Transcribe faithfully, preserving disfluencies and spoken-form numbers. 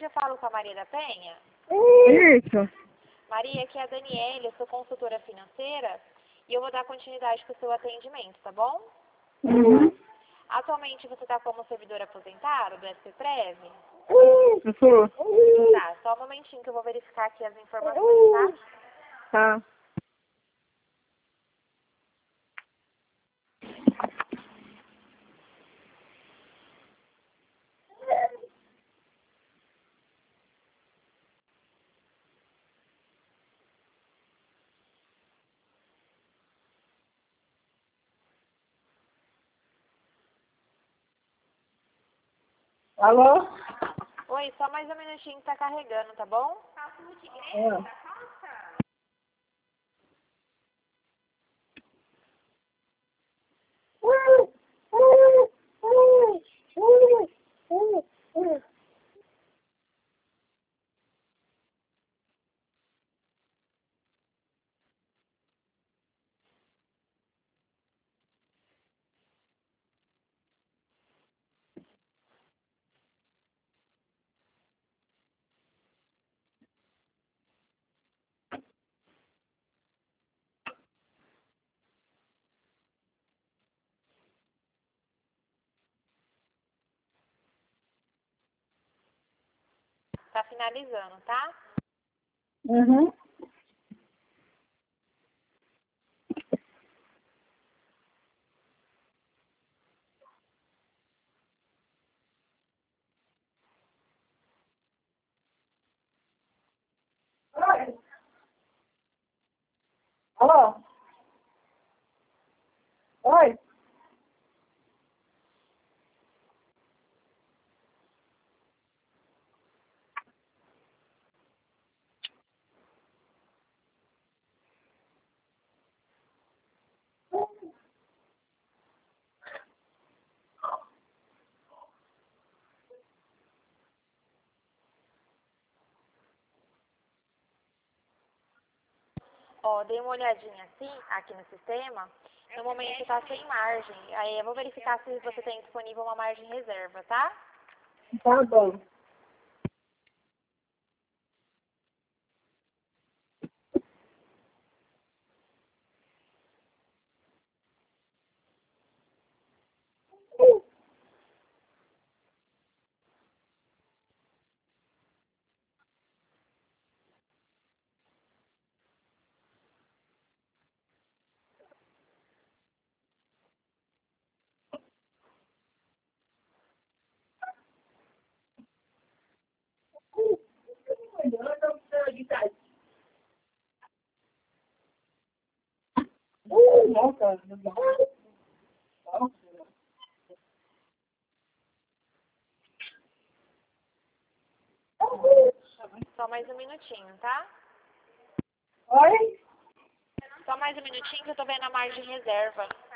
tarde, eu falo com a Maria da Penha. Isso. Maria, aqui é a Daniela, eu sou consultora financeira e eu vou dar continuidade com o seu atendimento, tá bom? Uhum. Atualmente você está como servidor aposentado do S P Prev? Eu sou. Tá, só um momentinho que eu vou verificar aqui as informações, tá? Tá. Alô? Oi, só mais um minutinho que tá carregando, tá bom? É. Tá finalizando, tá? Uhum. Oi. Alô? Oi? Ó, dei uma olhadinha assim, aqui no sistema. No momento tá sem margem. Aí eu vou verificar se você tem disponível uma margem reserva, tá? Tá bom. Nossa, Só mais um minutinho, tá? Oi? Só mais um minutinho que eu tô vendo a margem reserva.